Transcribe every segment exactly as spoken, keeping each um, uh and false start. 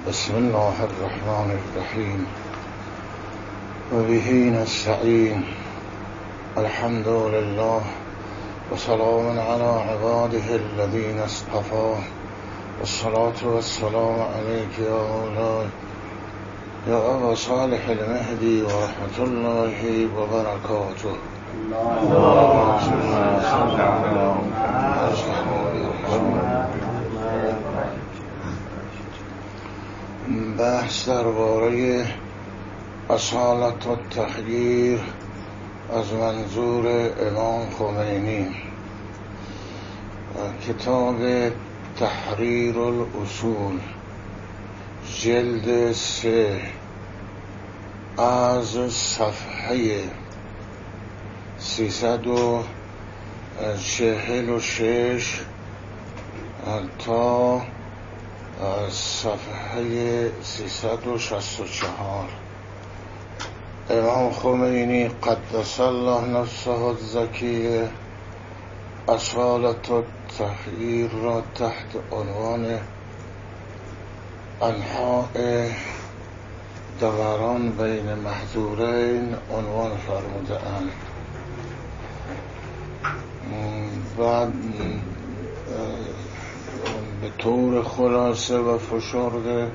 بسم الله الرحمن الرحیم و به نستعین. الحمد لله و سلام علی عباده الذین اصطفی والصلاة والسلام علیک یا مولاي یا ابا صالح المهدی و رحمت الله و برکاته. اللهم صل علی بحث درباره اصالت التغییر از منظور امام خمینی، کتاب تحریر الاصول، جلد سه، از صفحه سیصد و چهل و شش تا صفحه سیصد و شصت و چهار. امام خمینی قدس الله نفسه الزکیه اصالت التغییر را تحت عنوان انحاء دوران بین محظورین عنوان فرموده اند. بعد به طور خلاصه و فشرده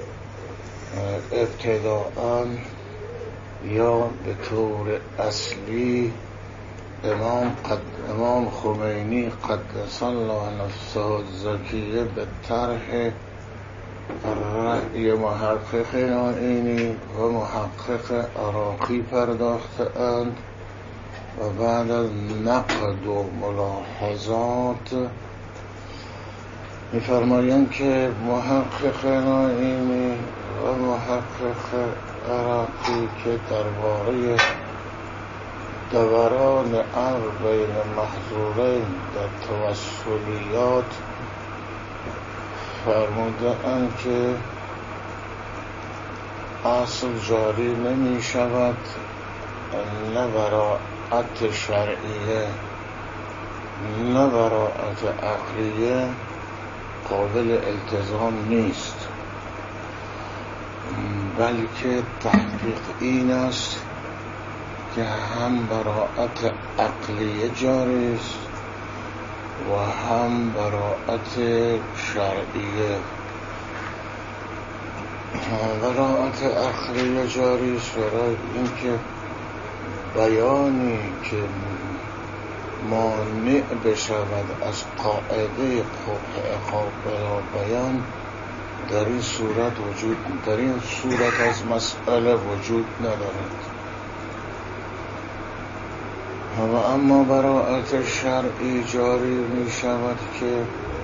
ابتداءً یا به طور اصلی امام, قد امام خمینی قدس الله نفسه الزکیه به طرح رأی محقق نائینی و محقق عراقی پرداخته اند و بعد از نقد و ملاحظات می‌فرمایند که محقق نائینی و محقق عراقی که درباره دوران امر بین محظورین در توسلیات فرموده اند که اصل جاری نمی شود، نه براءت شرعیه نه براءت عقلیه قابل التزام نیست، بلکه تحقیق این است که هم براءت عقلیه جاری است و هم براءت شرعیه. براءت عقلیه جاری است برای اینکه بیانی که مانع بشود از قاعده قابل بیان در این صورت وجود در این صورت از مسئله وجود ندارد. و اما براءت شرعی جاری می شود که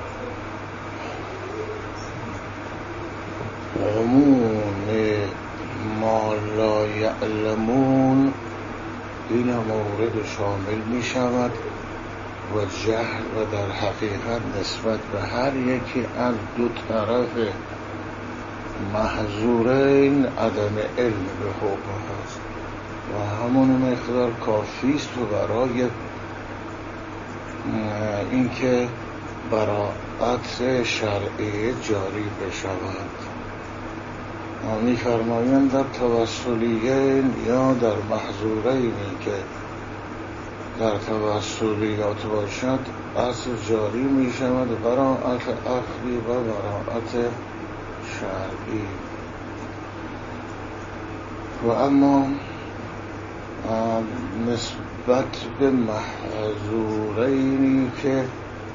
عموم ما لا یعلمون این مورد شامل می شود و جهل و در حقیقت نسبت به هر یکی از دو طرف محظورین عدم علم به حکم هست و همون مقدار کافی است و برای اینکه براءت شرعی جاری بشود. می‌فرمایند در توسلیین یا در محظورینی که در توسلیات باشد اصل جاری می شود براءت عقلی و براءت شرعی. و اما نسبت به محظورینی که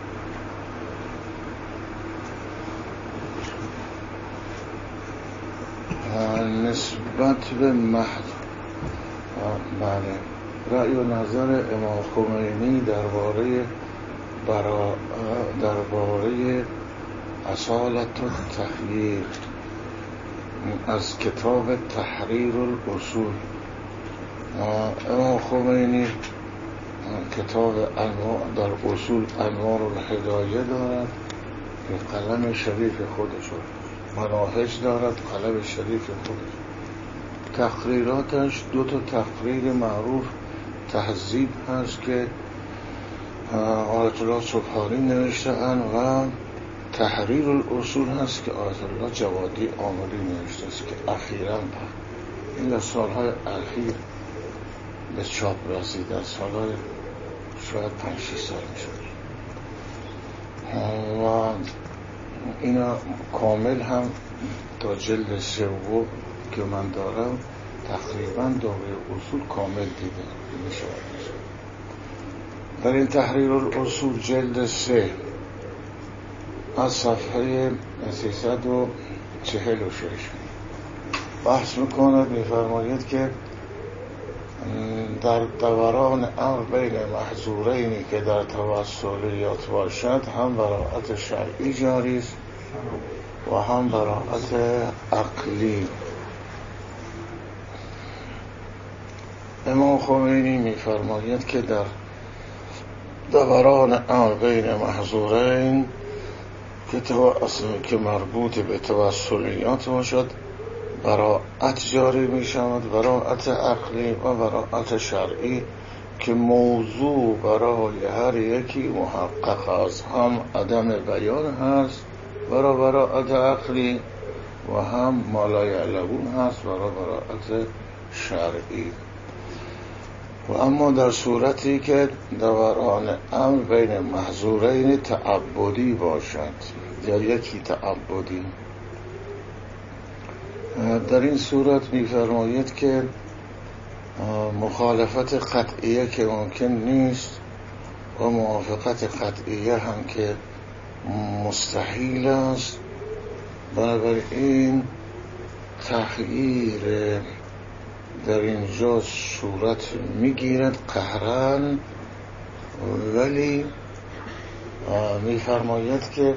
نسبت به محظور بله رأی و نظر امام خمینی درباره برا درباره اصالت التغییر از کتاب تحریر الاصول. امام خمینی کتاب انواع در اصول انوار الهدایه دارد که قلم شریف خودش، مناهج دارد قلم شریف خودش. تقریراتش دو تا تقریر معروف تهذیب هست که آیت الله سبحانی نوشته اند و تحریر الاصول هست که آیت الله جوادی آملی نوشته است که اخیراً این در سالهای اخیر به چاپ رسید، در سالهای شاید پنج شش سال میشد و اینا کامل هم تا جلد سوم که من دارم تقریبا دوره اصول کامل دیده میشود. در این تحریر الاصول جلد سه از صفحه سیصد و چهل و شش بحث میکند، میفرماید که در دوران امر بین محظورینی که در توسلیات باشد هم براءت شرعی جاری است و هم براءت عقلی. امام خمینی میفرماید که در دوران امر بین محظورین که, که مربوط به توسلیات باشد براءت جاری می شود، براءت عقلی و براءت شرعی که موضوع برای هر یکی محقق است، هم عدم بیان هست برای براءت عقلی و هم ما لا یعلمون هست برای براءت شرعی. و اما در صورتی که دوران امر بین محظورین تعبدی باشد یا یکی تعبدی، در این صورت می‌فرماید که مخالفت قطعیه که ممکن نیست و موافقت قطعیه هم که مستحیل است، بنابراین تغییر در اینجا صورت میگیرد قهرن، ولی می‌فرماید که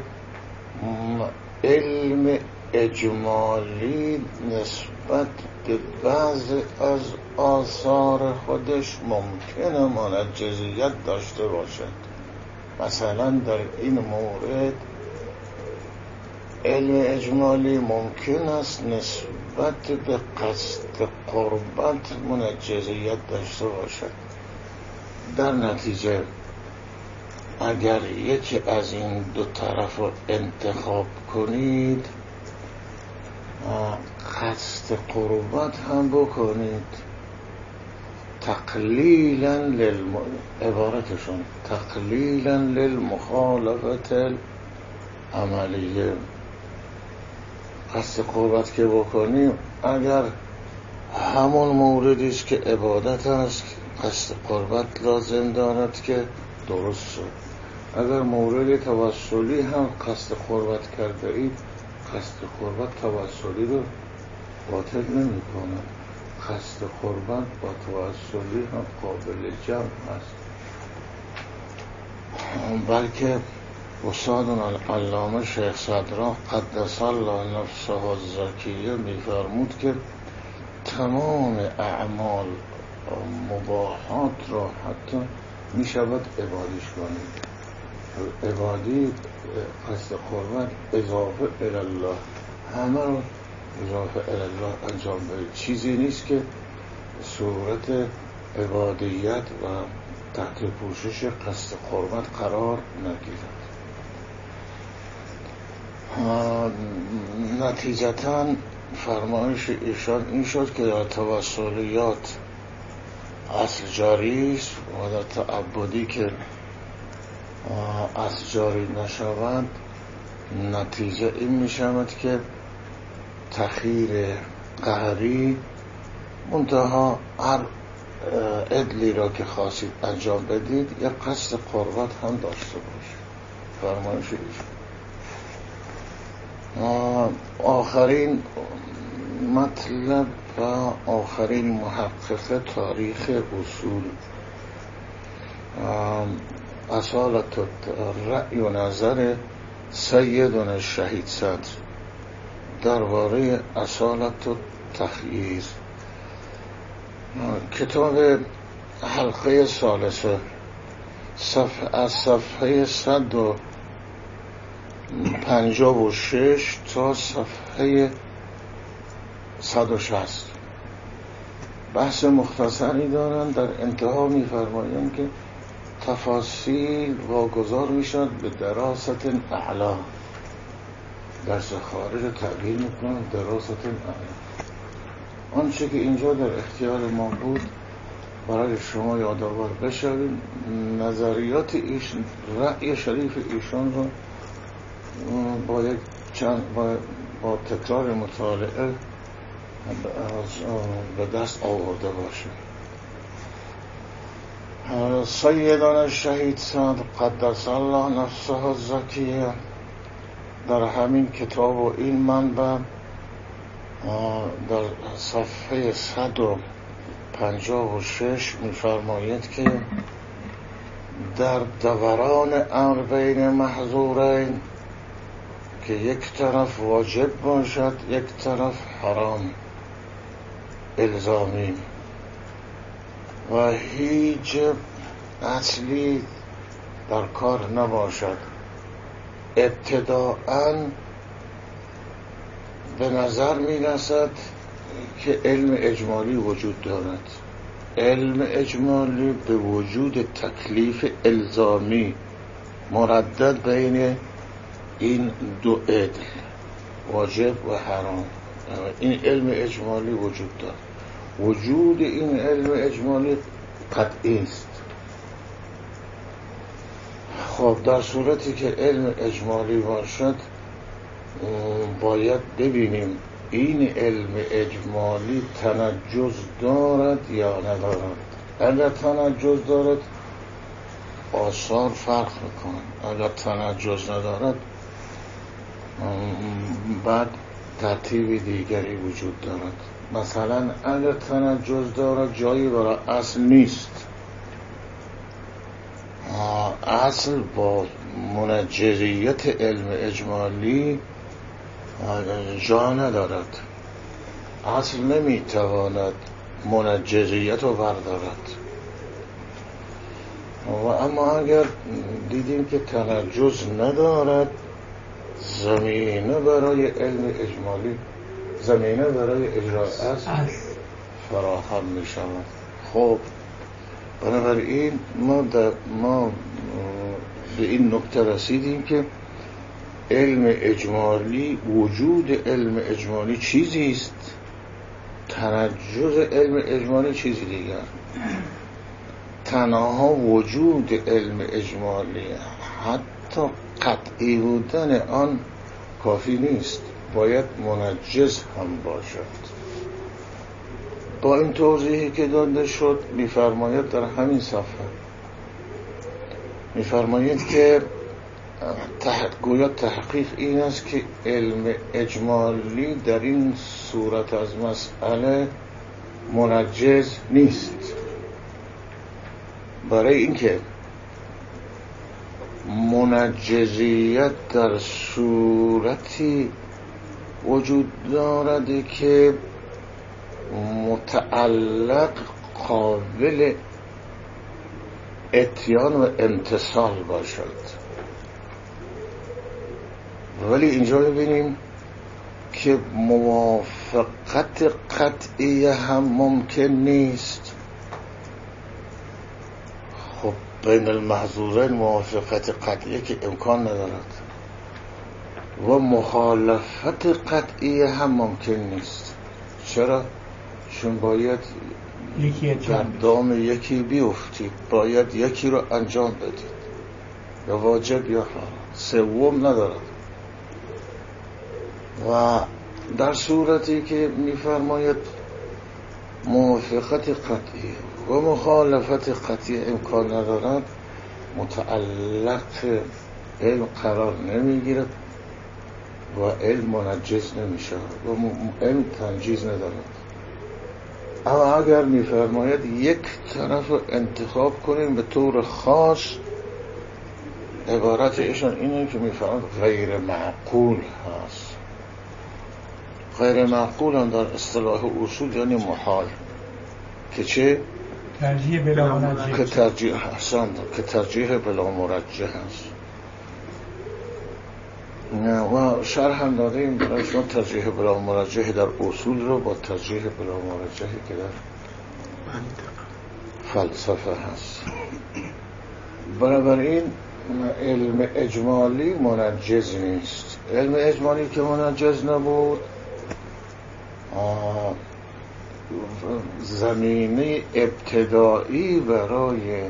علم اجمالی نسبت به بعض از آثار خودش ممکنه منجزیت داشته باشد. مثلا در این مورد علم اجمالی ممکن است نسبت به قصد قربت منجزیت داشته باشد. در نتیجه اگر یکی از این دو طرف رو انتخاب کنید، قصد قربت هم بکنید، تقلیلا للم... عبارتشون تقلیلا للمخالفت العملیه. قصد قربت که بکنیم اگر همون موردی است که عبادت است قصد قربت لازم دارد که درست شد. اگر مورد توسلی هم قصد قربت کرده اید، قصد قربت توسلی رو باطل نمی کند. قصد قربت با توسلی هم قابل جمع هست، بلکه استادنا العلامه شیخ صدرا قدس الله نفسه الزکیه می‌فرمود که تمام اعمال مباحات را حتی می شود عبادیش کنید. عبادی قصد قربت اضافه الله، همه رو اضافه الله انجام بدید. چیزی نیست که صورت عبادیت و تحت پوشش قصد قربت قرار نگیرد. نتیجتاً فرمایش ایشان این شد که در توسلیات اصل جاری است و در تعبدی که اصل جاری نشوند نتیجه این می شود که تخییر قهری منتها هر عدلی را که خواستید انجام بدید یا قصد قربت هم داشته باشید. فرمایش ایشان. آخرین مطلب و آخرین محقق تاریخ اصول اصالت رأی و نظر سیدنا شهید صدر درباره اصالت و تخییر، کتاب حلقه ثالثه صفحه از صفحه صد و پنجاه و شش تا صفحه صد و شصت بحث مختصری دارند. در انتها می‌فرمایند که تفاصیل واگذار می‌شد به دراست اعلا، درس خارج رو تعبیر میکنن دراستون اعلام. آنچه که اینجا در اختیار ما بود برای شما یادآور بشویم. نظریات ایشان، رأی شریف ایشان رو با یک چند با, با تکرار مطالعه به دست آورده باشیم. سیدنا شهید سعد قدس الله نفسه الزکیه در همین کتاب و این منبع در صفحه صد و پنجاه و شش می‌فرماید که در دوران امر بین محظورین که یک طرف واجب باشد یک طرف حرام الزامی و هیچ اصلی در کار نباشد، ابتداءً به نظر می رسد که علم اجمالی وجود دارد. علم اجمالی به وجود تکلیف الزامی مردد بین این دو عدل واجب و حرام، این علم اجمالی وجود دارد. وجود این علم اجمالی قطعی است. خب در صورتی که علم اجمالی باشد باید ببینیم این علم اجمالی تنجز دارد یا ندارد. اگر تنجز دارد آثار فرق میکنن، اگر تنجز ندارد بعد ترتیب دیگری وجود دارد. مثلا اگر تنجز دارد جایی برای اصل نیست، اصل با منجزیت علم اجمالی جا ندارد، اصل نمیتواند منجزیت رو بردارد. و اما اگر دیدیم که تنجز ندارد زمینه برای علم اجمالی، زمینه برای اجرای اصل فراهم می شود. خب بنابراین ما, ما به این نکته رسیدیم که علم اجمالی، وجود علم اجمالی چیزی است، تنجز علم اجمالی چیزی دیگر. تنها وجود علم اجمالی حتی قطعی بودن آن کافی نیست، باید منجز هم باشد. با این توضیحی که داده شد می‌فرماید در همین صفحه می‌فرماید که گویا تحقیق این است که علم اجمالی در این صورت از مسئله منجز نیست، برای اینکه منجزیت در صورتی وجود دارد که متعلق قابل اتیان و امتصال باشد. ولی اینجا ببینیم که موافقت قطعی هم ممکن نیست. خب بین المحظورین موافقت قطعی که امکان ندارد و مخالفت قطعی هم ممکن نیست. چرا؟ چون باید در دام یکی بیفتید، باید یکی رو انجام بدید، یا واجب یا حرام، سوم ندارد. و در صورتی که می‌فرماید موافقت قطعی و مخالفت قطعی امکان ندارد، متعلق علم قرار نمیگیرد و علم منجز نمیشه و علم تنجیز ندارد. اما اگر می‌فرماید یک طرف رو انتخاب کنیم به طور خاص، عبارت ایشان اینه که می‌فرماید غیر معقول هست. غیر معقول هم در اصطلاح اصول یعنی محال، که چه؟ ترجیح بلا مرجح، که ترجیح حسن که ترجیح بلا مرجح هست. و شرح هم دادیم برای شما ترجیح بلا مرجح در اصول رو با ترجیح بلا مرجحی که در فلسفه هست. بنابراین علم اجمالی منجز نیست، علم اجمالی که منجز نبود زمینه ابتدایی برای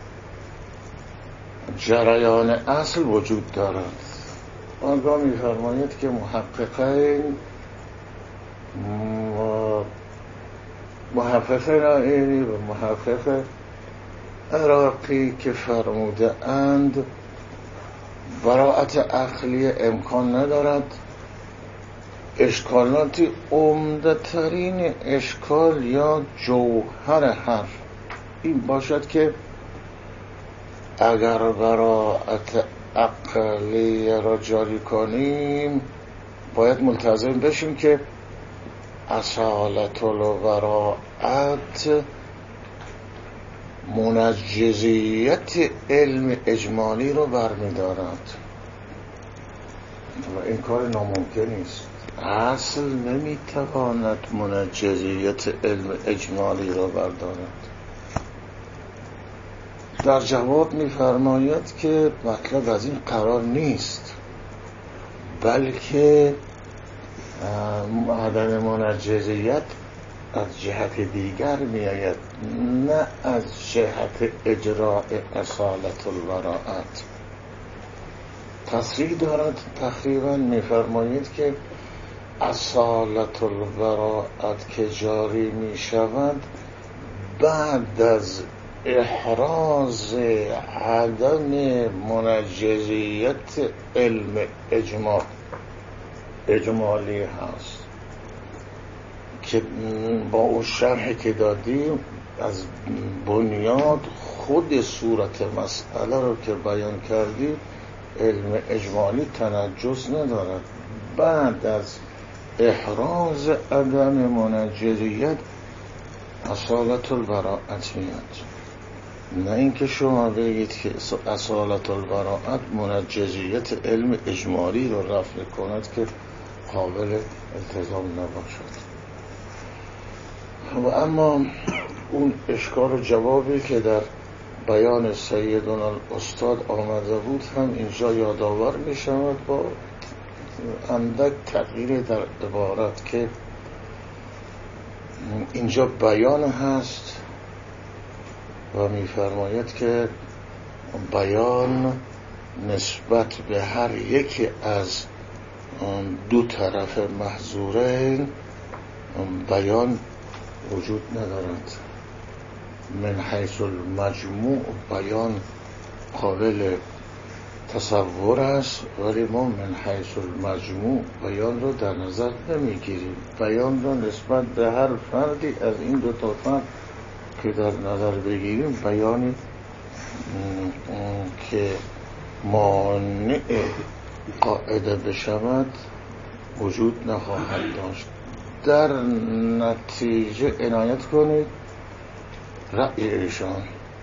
جریان اصل وجود دارد. آنگاه می‌فرماید که محققین محقق نائینی و محقق عراقی که فرموده اند براءت عقلی امکان ندارد، اشکالات عمده ترین اشکال یا جوهر حرف این باشد که اگر براءت عقلی را جاری کنیم باید ملتزم بشیم که اصالت البراءت منجزیت علم اجمالی رو برمی‌دارد و این کار ناممکن است. اصل نمیتواند منجزیت علم اجمالی را بردارد. در جواب می‌فرماید که مطلب از این قرار نیست، بلکه عدم منجزیت از جهت دیگر می‌آید، نه از جهت اجراء اصالت البراءت. تصریح دارد تقریبا می‌فرماید که اصالت البراءت که جاری می‌شود بعد از احراز عدم منجزیت علم اجماع اجمالی هست که با اون شرحی که دادیم از بنیاد خود صورت مسئله رو که بیان کردیم علم اجمالی تنجس ندارد. بعد از احراز عدم منجزیت اصالت البراءت میاد، نه اینکه شما بگید که اصالت البراءت منجزیت علم اجمالی رو رفع کند که قابل التزام نباشد. و اما اون اشکال و جوابی که در بیان سیدنا الاستاد آمده بود هم اینجا یادآور می شود با اندک تغییر در عبارت که اینجا بیان هست و می‌فرماید که بیان نسبت به هر یک از دو طرف محظورین بیان وجود ندارد. من حیث المجموع بیان قابل تصور است، ولی ما من حیث المجموع بیان رو در نظر نمیگیریم. بیان رو نسبت به هر فردی از این دو تا فرد که در نظر بگیریم بیانی که مانع قاعده بشود وجود نخواهد داشت. در نتیجه عنایت کنید رأی ایشان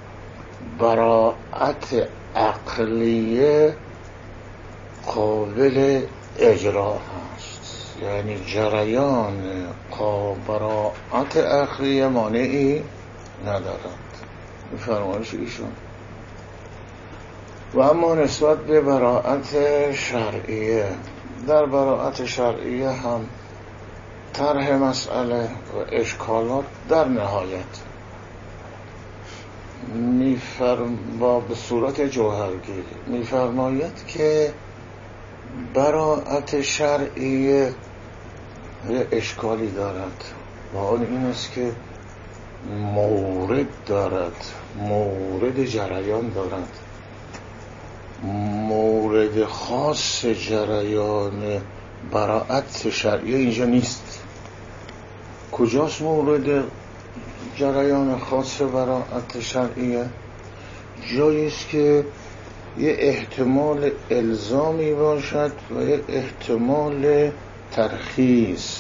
براءت عقلیه قابل اجرا هست، یعنی جریان براءت عقلیه مانعی ندارد. فرمایش ایشون. و اما نسبت به براءت شرعیه، در براءت شرعیه هم طرح مسئله و اشکالات در نهایت میفرم با به صورت جوهرگیری میفرماید که براءت شرعیه اشکالی دارد و آن این است که مورد دارد، مورد جریان دارد. مورد خاص جریان براءت شرعیه اینجا نیست. کجاست مورد جریان خاص براءت شرعیه؟ جایی است که یه احتمال الزامی باشد و یه احتمال ترخیص.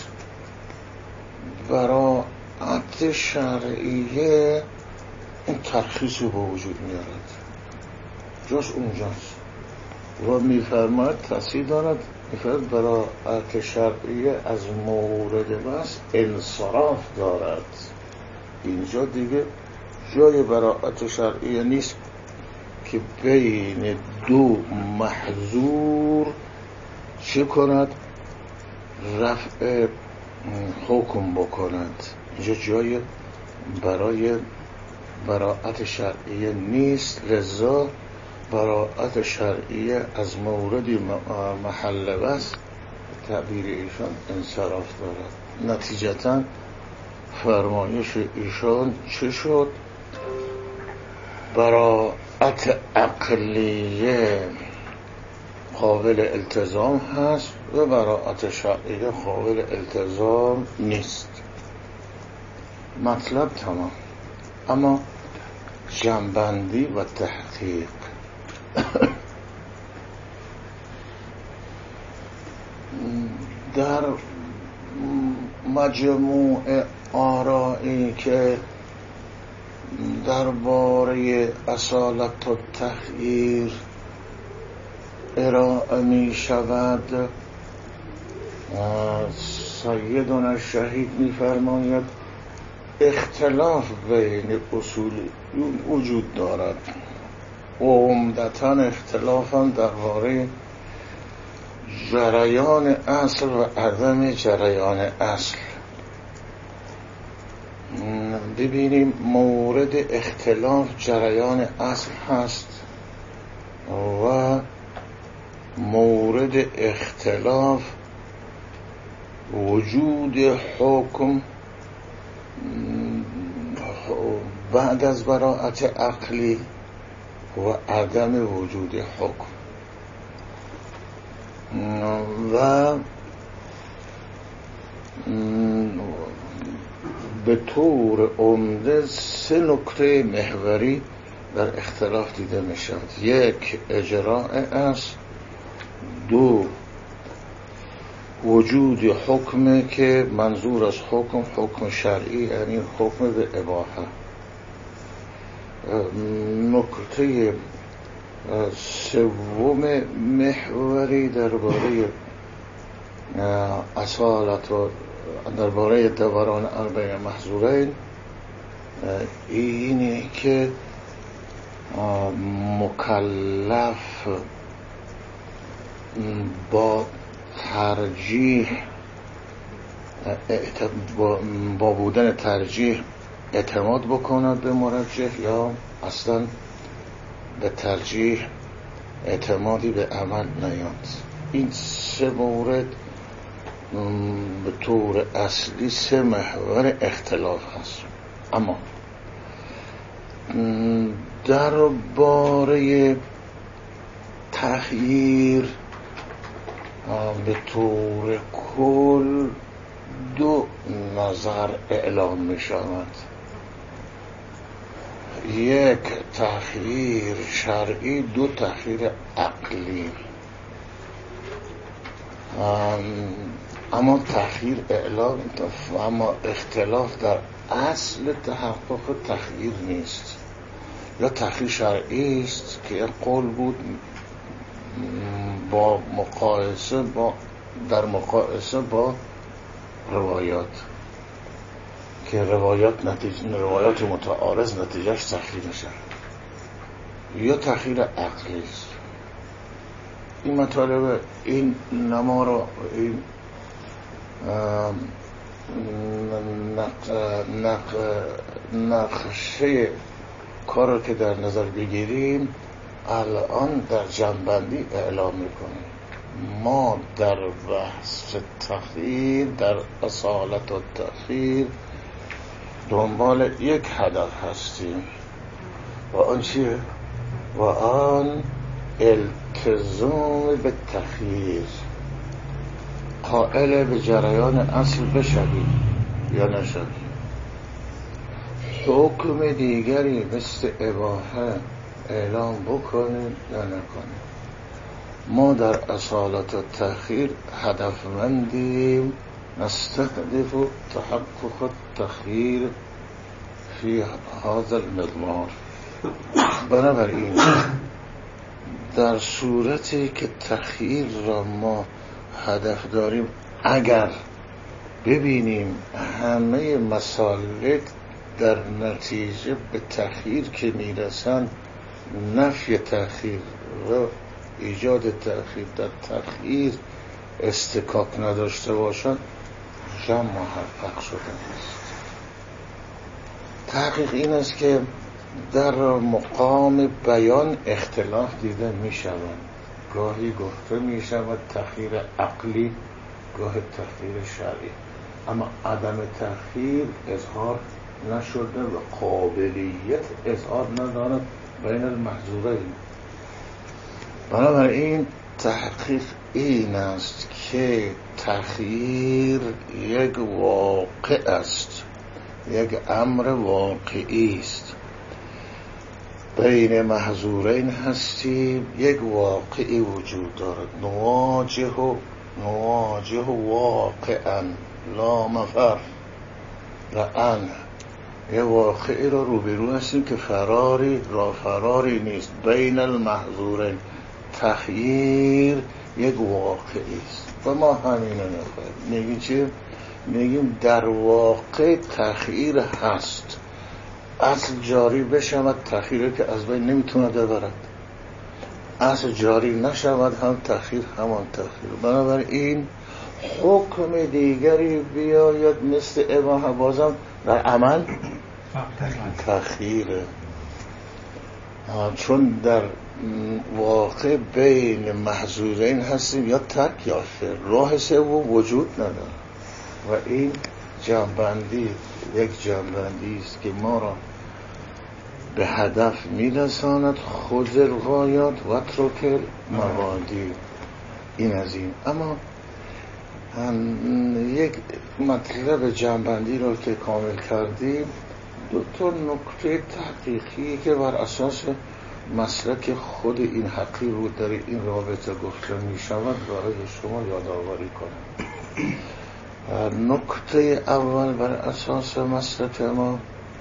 براءت شرعیه این ترخیص رو به وجود میارد، جاش اونجاست. و میفرماید تصحیح دارد، میفرماید براءت شرعیه از مورد بس انصراف دارد. اینجا دیگه جای براءت شرعیه نیست که بین دو محظور چه کند؟ رفع حکم بکند. اینجا جای برای براءت شرعیه نیست، لذا براءت شرعیه از موردی محل بس تعبیر ایشان انصراف دارد. نتیجتا فرمایش ایشان چه شد؟ براءت عقلیه قابل التزام هست و براءت شرعیه قابل التزام نیست. مطلب تمام. اما جنبندی و تحقیق در مجموع آرایی که درباره اصالت و تخییر ارائه می شود، سیدنا شهید می فرماید اختلاف بین اصولیون وجود دارد. عمدتاً اختلاف هم درباره جریان اصل و عدم جریان اصل. ببینیم مورد اختلاف جریان اصل هست و مورد اختلاف وجود حکم بعد از براءت عقلی و عدم وجود حکم. و به طور عمده سه نکته محوری در اختلاف دیده می شود. یک، اجراء است. دو، وجود حکم که منظور از حکم حکم شرعی یعنی حکم به اباحه. نکته سوم محوری درباره اصالت و درباره دوران اربع محظورین اینه که مکلف با ترجیح با بودن ترجیح اعتماد بکند به مرجح یا اصلا به ترجیح اعتمادی به عمل نیاد. این سه مورد به طور اصلی سه محور اختلاف هست. اما درباره تغییر به طور کل دو نظر اعلام می شود. یک تغییر شرعی، دو تغییر عقلی. اما تغییر اعلام اما اختلاف در اصل تحقق تغییر نیست. یا تغییر شرعی است که قول بود با مقایسه با در مقایسه با روایات که روایات نتیجه روایات متعارض نتیجهش تغییر میشه. یا تغییر عقلی است. این مطالب این نما رو این نق نقشه کار رو که در نظر بگیریم الان در جنبندی اعلام میکنیم. ما در بحث تغییر در اصالت و تغییر دنبال یک هدف هستیم و آن چیه؟ و آن التزام به تغییر، قائل به جریان اصل بشویم یا نشویم. حکم دیگری مثل اباحه اعلام بکنیم یا نکنیم. ما در اصالت و تأخیر هدفمندیم، نستهدف تحقق التخییر فی هذا المضمار. بنابراین در صورتی که تخییر را ما هدف داریم، اگر ببینیم همه مسالک در نتیجه به تخییر که میرسن، نفی تخییر و ایجاد تأخیر در تخییر استکاک نداشته باشد جمع محقق شده است. تحقیق این است که در مقام بیان اختلاف دیده می شود. گاهی گفته می شود تخییر عقلی، گاهی تخییر شرعی، اما عدم تخییر اظهار نشده و قابلیت اظهار ندارد بین المحظورین. بنابراین تحقیق این است که تخییر یک واقع است، یک امر واقعی است. بین محظورین هستیم، یک واقعی وجود دارد. نواجه نواجه واقعا لا مفر لعن، یک واقعی را روبرو هستیم که فراری را فراری نیست. بین المحظورین تخییر یک واقعی است و ما همینو نخواهیم میگیم چی؟ میگیم در واقع تخییر هست. اصل جاری بشود تخییر که از بین نمیتونه ببرد، اصل جاری نشود هم تخییر همان تخییر. بنابراین حکم دیگری بیاید مثل اباحه بازم در عمل تخییره، چون در واقع بین محظورین هستیم یا ترک یا فعل، راه سوم وجود نداره. و این جنبندی یک جنبندی است که ما را به هدف میرساند. خود الغایات و ترک المبادی. این از این. اما یک مطلب جنبندی را که کامل کردیم، دو تا نکته تحقیقی که بر اساس مسلک خود این حقیق در این رابطه گفته می شود برای شما یادآوری کنم. نکته اول بر اساس مسلک ما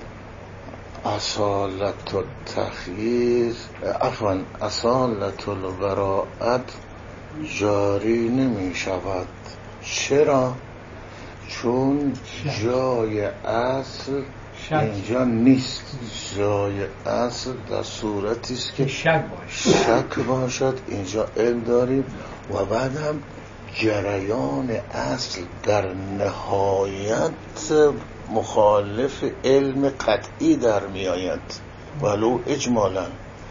اصالت التخییر عفوا اصالت البراءت جاری نمی شود. چرا؟ چون جای اصل اینجا نیست. جای اصل در صورتی است که شک باشد. شک باشد اینجا علم داریم و بعد هم جریان اصل در نهایت مخالف علم قطعی در می آید ولو اجمالا.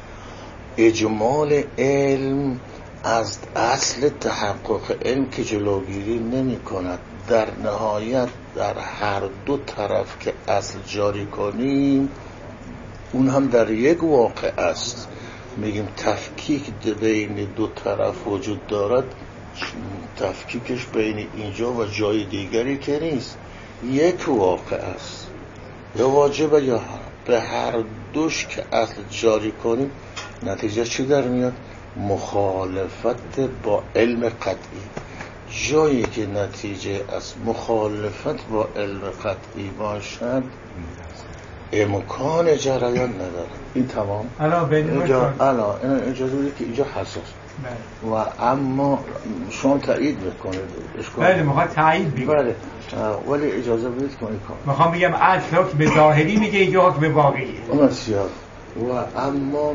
اجمال علم از اصل تحقق علم که جلوگیری نمی کند. در نهایت در هر دو طرف که اصل جاری کنیم اون هم در یک واقع است. میگیم تفکیک بین دو طرف وجود دارد، تفکیکش بین اینجا و جای دیگری که نیست، یک واقع است، یا واجبه یا حرام. به هر دوش که اصل جاری کنیم نتیجه چی در میاد؟ مخالفت با علم قطعی. جایی که نتیجه از مخالفت با علم قطعی باشد امکان جریان نداره. این تمام. الان اینجا الان اجازه بدید که اینجا حساس و اما شما تایید میکنید. بله میخواد تایید بگید. بله ولی اجازه بدید که این کار میخوام بگم اصل حکم به ظاهری میگه، اینجا حکم واقعی. بسیار. و اما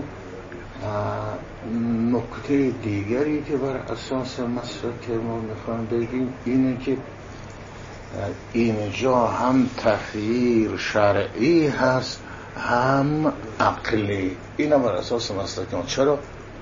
نکته دیگری که بر اساس مسلک ما میخوام بگیم اینه که اینجا هم تخییر شرعی هست هم عقلی. اینا بر اساس مسلک ما. چرا؟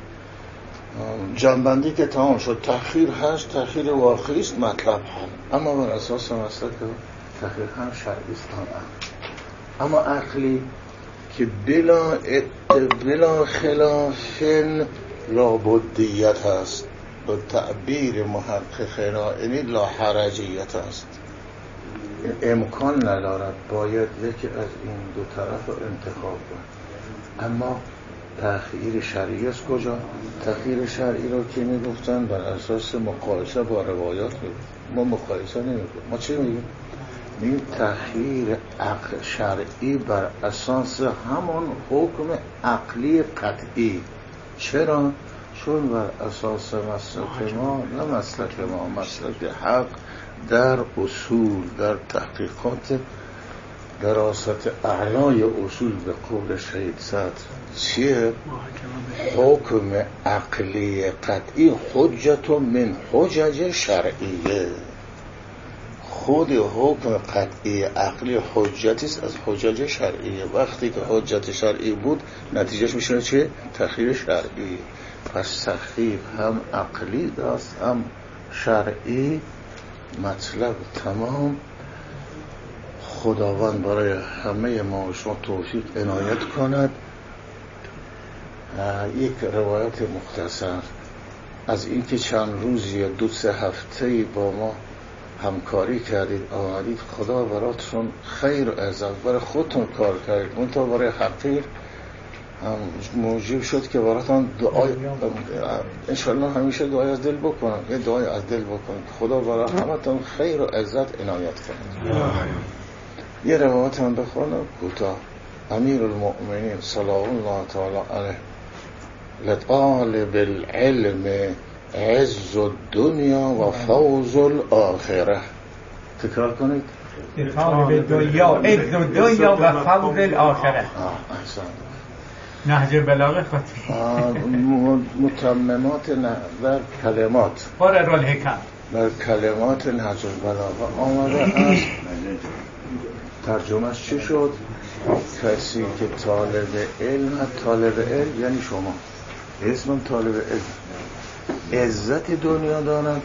جنبندی که تمام شد، تخییر هست، تخییر واقعی است، مطلب هم، اما بر اساس مسلک تخییر هم شرعی است هم عقلی. اما عقلی که بلا بلا خلاف لابدیت هست، به تعبیر محقق نائینی لا حرجیت هست، امکان ندارد، باید یکی از این دو طرف رو انتخاب کنه. اما تخییر شرعی است کجا؟ تخییر شرعی رو که میگفتن بر اساس مقایسه با روایات میگفتن. ما مقایسه نمیگیم. ما چی میگیم؟ این تخییر عقل شرعی بر اساس همون حکم عقلی قطعی. چرا؟ چون بر اساس مسلک ما، نه مسلک ما، مسلک حق در اصول، در تحقیقات دراست اعلای اصول به قول شهید صدر چیه؟ حکم عقلی قطعی حجت من حجج شرعیه. خود حکم قطعی عقلی حجتی است از حجج شرعیه. وقتی که حجت شرعی بود نتیجهش میشه چه؟ تخییر شرعی. پس تخییر هم عقلی دست هم شرعی. مطلب تمام. خداوند برای همه ما و شما توفیق عنایت کند. یک روایت مختصر از اینکه چند روز یا دو سه هفته با ما همکاری کردید آمدید، خدا براتون خیر و عزت، برای خودتون کار کردید، منتها برای حقیر موجب شد که براتون دعای انشالله همیشه دعای از دل بکنم، یه دعای از دل بکنم خدا برای همتون خیر و عزت عنایت کند. یه روایت هم بخونم کوتاه. امیر المؤمنین صلی الله تعالی علیه لطالب العلم عز الدنیا و فوز الاخره. تکرار کنید. لطالب دنیا عز الدنیا و فوز الاخره. احسن. نهج بلاغه خاطی متممات در کلمات قرر الحکم در کلمات نهج البلاغه آمده است. ترجمهش چی شد؟ کسی که طالب علم، طالب علم یعنی شما، اسم طالب علم، عزت دنیا دارد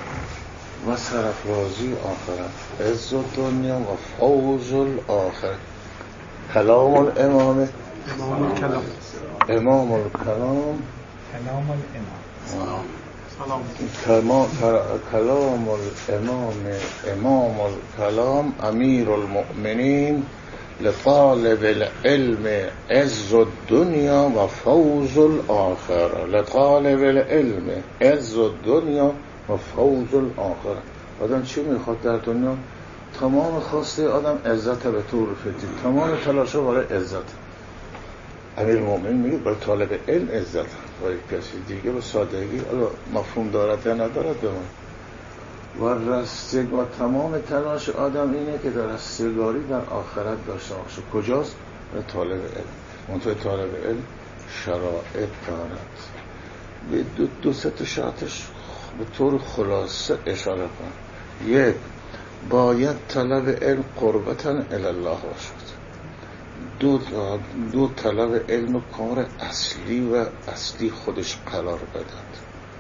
و سرفرازی آخرت. عزت دنیا و فوز الاخرت. کلام الامام امام الکلام امام الکلام کلام الامام کلام کلام الامام امام الکلام امیر المؤمنین لطالب العلم عز الدنیا و فوز الاخره. لطالب العلم عز الدنیا و فوز الاخره. آدم چی میخواد در دنیا؟ تمام خواسته آدم عزت به طور فطری، تمام تلاشا برای عزت. امیر المؤمنین میگه برای طالب علم عزت، برای کسی دیگه به سادگی مفهوم دارد یا ندارد به من. و رستگ و تمام تلاش آدم اینه که در رستگاری در آخرت داشته باشه. کجاست؟ به طالب علم. منطقه طالب علم شرایط دارد. به دو, دو ست شرطش به طور خلاصه اشاره کنم. یک، باید طلب علم قربتاً الله باشد. دو, دو طلب علم کار اصلی و اصلی خودش قرار بدند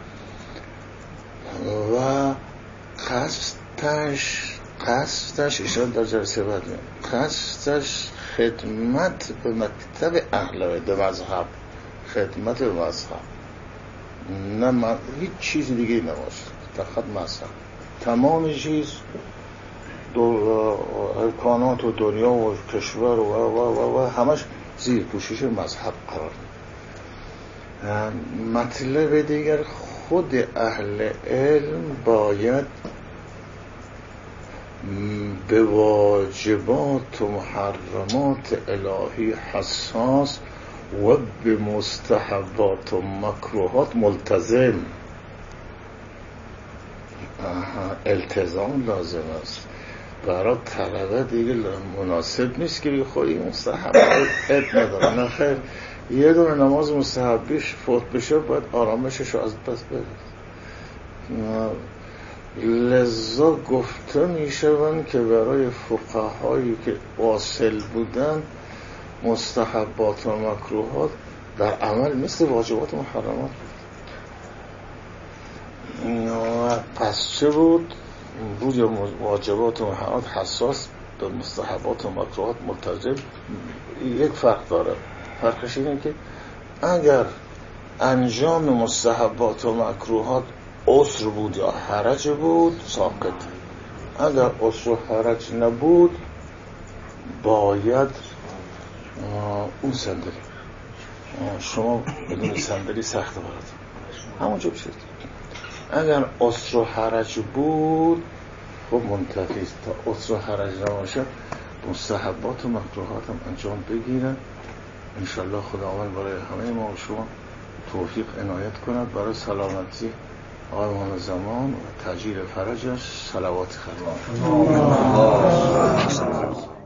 و قصدش قصدش اشاره در جلسه بعد قصدش خدمت به مکتب اهل بیت مذهب، خدمت به مذهب، نه من هیچ چیز دیگه نباشه فقط مذهب. تمام چیز امکانات و دنیا و کشور و و و و همش زیر پوشش مذهب قرار. مطلب دیگر خود اهل علم باید به واجبات و محرمات الهی حساس و به مستحبات و مکروهات ملتزم. التزام لازم است. برای طلبه دیگه مناسب نیست که خودی مستحب اد نداره. نه خیر، یه دونه نماز مستحبیش فوت بشه باید آرامشش رو از دست بده. لذا گفته میشون که برای فقهایی که واصل بودن مستحبات و مکروهات در عمل مثل واجبات و محرمات بود. پس چه بود؟ روی واجبات و محرمات حساس، به مستحبات و مکروهات ملتزم. یک فرق داره. فرقش اینه که اگر انجام مستحبات و مکروهات عسر بود یا حرج بود ساقط. اگر عسر و حرج نبود باید اون صندلی. شما بدون صندلی سخت برات همونجا بشید. اگر عسر و حرج بود خب منتفی است. تا عسر و حرج نباشه مستحبات و مکروهات هم انجام بگیرن. انشالله خداوند برای همه ما و شما توفیق عنایت کند. برای سلامتی آرمان زمان و تجلیل فرجش صلوات خدمت.